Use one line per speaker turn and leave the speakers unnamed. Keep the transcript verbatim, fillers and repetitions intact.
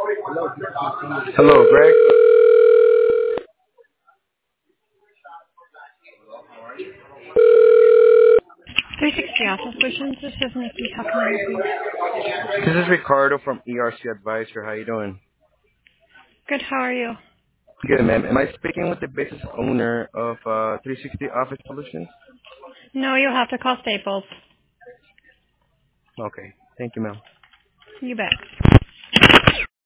Hello, Greg.
three sixty Office Solutions. This is Nikki. How can I help you?
This is Ricardo from E R C Advisor. How you doing?
Good. How are you?
Good, ma'am. Am I speaking with the business owner of uh, three sixty Office Solutions?
No, you'll have to call Staples.
Okay. Thank you, ma'am.
You bet.